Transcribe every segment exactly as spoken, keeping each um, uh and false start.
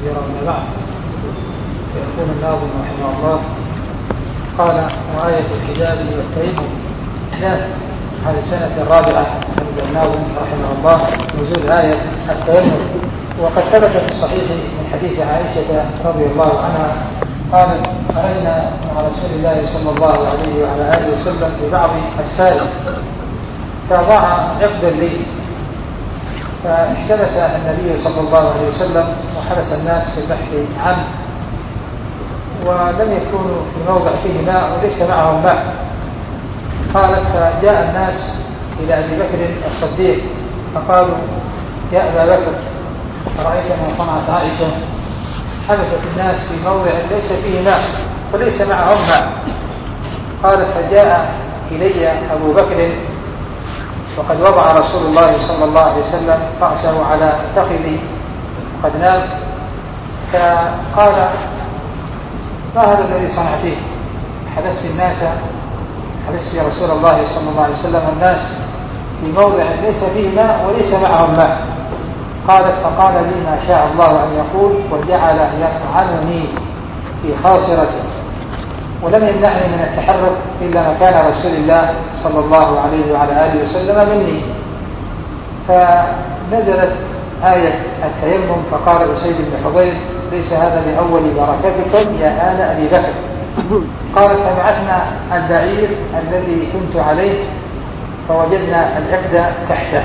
يرون بعض. فيقول الناظم رحمه الله: قال: وآية الحجاب والتيمم إحداث هذه السنة الرابعة عند الناظم رحمه الله نزول آية التيمم. وقد ثبت في الصحيح من حديث عائشة رضي الله عنها قالت: خرجنا مع رسول الله صلى الله عليه وعلى آله وسلم في بعض السائل فضاع عقدا لي، فاحتبس النبي صلى الله عليه وسلم وحبس الناس في البحث عنه، ولم يكونوا في موضع فيه ماء وليس معهم ماء. قالت: فجاء الناس إلى أبي بكر الصديق فقالوا: يا أبا بكر، رأيت ما صنعت عائشة، حبست الناس في موضع ليس فيه ماء وليس معهم ماء. قالت: فجاء إلي أبو بكر وقد وضع رسول الله صلى الله عليه وسلم رأسه على فخذي وقد نام، فقال: ما هذا الذي صنعتيه؟ حبست الناس حبست يا رسول الله صلى الله عليه وسلم الناس في موضع ليس فيه ماء وليس معهم ماء. قالت: فقال لي ما شاء الله أن يقول، وجعل يطعنني في خاصرتي، ولم يمنعني من التحرك إلا مكان رسول الله صلى الله عليه وعلى آله وسلم مني. فنزلت آية التيمم فقال أسيد بن حضير: ليس هذا بأول بركتكم يا آل أبي بكر. قالت: فبعثنا البعير الذي كنت عليه فوجدنا العقد تحته.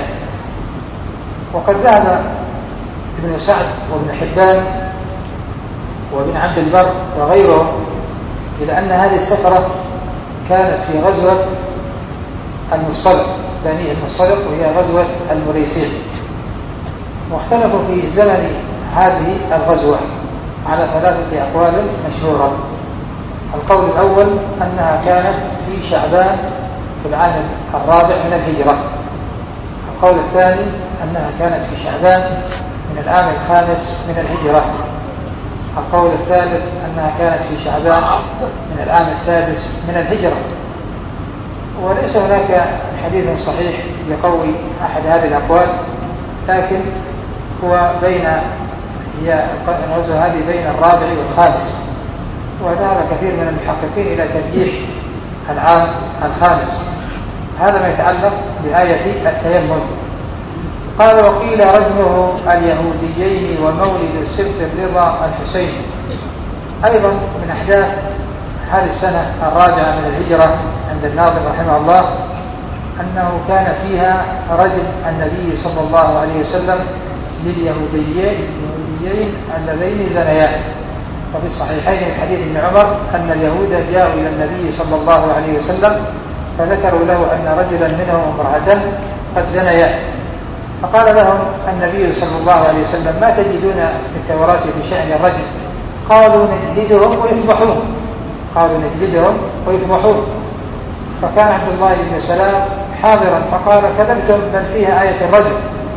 وقد ذهب ابن سعد وابن حبان وابن عبد البر وغيرهم إلى أن هذه السفرة كانت في غزوة المصطلق، بني المصطلق، وهي غزوة المريسين. واختلفوا في زمن هذه الغزوة على ثلاثة أقوال مشهورة. القول الأول أنها كانت في شعبان في العام الرابع من الهجرة. القول الثاني أنها كانت في شعبان من العام الخامس من الهجرة. القول الثالث أنها كانت في شعبان من العام السادس من الهجرة. وليس هناك حديث صحيح يقوي أحد هذه الأقوال، لكن هو بين هي الغزوة هذه بين الرابع والخامس، وذهب كثير من المحققين إلى ترجيح العام الخامس. هذا ما يتعلق بآية التيمم. قال: وقيل رجمه اليهوديين ومولد السبت الرضا الحسين. أيضا من أحداث هذه السنة الرابعة من الهجرة عند الناظم رحمه الله أنه كان فيها رجم النبي صلى الله عليه وسلم لليهوديين اليهوديين اللذين زنيا. وفي الصحيحين من حديث ابن عمر أن اليهود جاءوا إلى النبي صلى الله عليه وسلم فذكروا له أن رجلا منهم امرأة قد زنيا، فقال لهم النبي صلى الله عليه وسلم: ما تجدون في التوراة في شأن الرجل؟ قالوا: نجلدهم ويفضحون. قالوا: نجلدهم ويفضحون. فكان عبد الله بن سلام حاضرا فقال: كذبتم، بل فيها آية الرجل.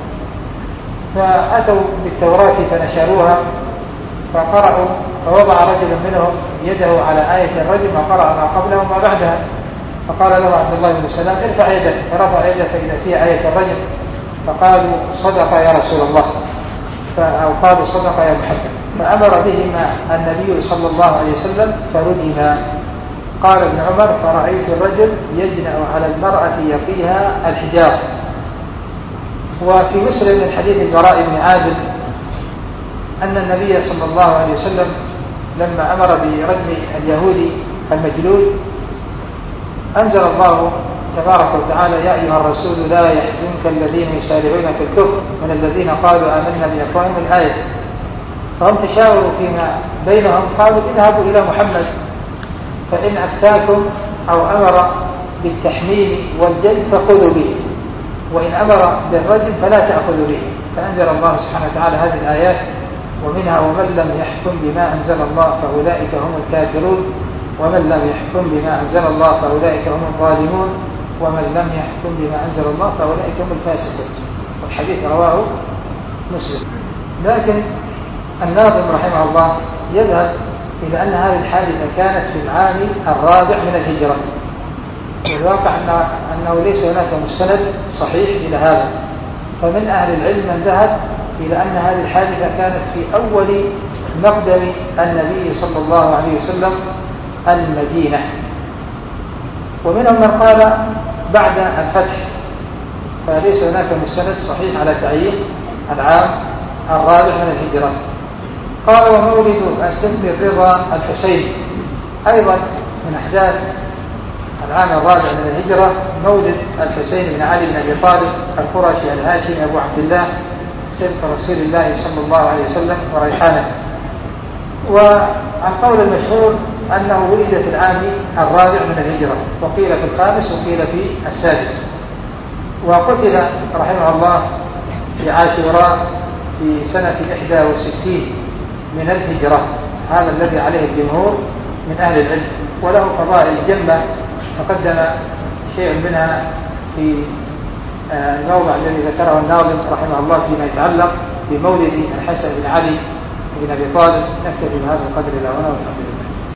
فأتوا بالتوراة فنشروها فقرأوا، فوضع رجل منهم يده على آية الرجل وقرأ ما قبله وما بعدها. فقال له عبد الله بن سلام: ارفع يدك. فرفع يدك إذا فيها آية الرجل. فقالوا: صدق يا رسول الله، أو قالوا: صدق يا محمد. فأمر بهما النبي صلى الله عليه وسلم فرجما. قال ابن عمر: فرأيت الرجل يجنأ على المرأة يقيها الحجاب. وفي مسلم من حديث البراء بن عازب أن النبي صلى الله عليه وسلم لما أمر برجم اليهودي المجلود أنزل الله تبارك وتعالى: يا أيها الرسول لا يحزنك الذين يسارعون في الكفر من الذين قالوا آمنا بأفواههم الآية. فهم تشاوروا فيما بينهم قالوا: اذهبوا إلى محمد فإن أفتاكم أو أمر بالتحميم والجلد فخذوا به، وإن أمر بالرجم فلا تأخذوا به. فأنزل الله سبحانه وتعالى هذه الآيات، ومنها: ومن لم يحكم بما أنزل الله فأولئك هم الكافرون، ومن لم يحكم بما أنزل الله فأولئك هم الظالمون، ومن لم يحكم بما أنزل الله فأولئك هم الفاسقون. والحديث رواه مسلم. لكن الناظم رحمه الله يذهب إلى أن هذه الحادثة كانت في العام الرابع من الهجرة، والواقع أنه ليس هناك مستند صحيح إلى هذا. فمن أهل العلم من ذهب إلى أن هذه الحادثة كانت في أول مقدم النبي صلى الله عليه وسلم المدينة. ومنهم من قال بعد الفتح، فليس هناك مستند صحيح على تعيين العام الرابع من الهجرة. قال ومولد السبت الرضا الحسين، أيضا من أحداث العام الرابع من الهجرة مولد الحسين بن علي بن أبي طالب القرشي الهاشمي أبو عبد الله سبط رسول الله صلى الله عليه وسلم وريحانه. والقول المشهور أنه ولد في العام الرابع من الهجرة، وقيل في الخامس وقيل في السادس. وقتل رحمه الله في عاشوراء في سنة إحدى وستين من الهجرة، هذا الذي عليه الجمهور من أهل العلم، وله فضائل جمة تقدم شيء منها في الموضع الذي ذكره الناظم رحمه الله فيما يتعلق بمولد الحسن بن علي بن أبي طالب. نكتفي بهذا القدر إلى هنا والحمد لله.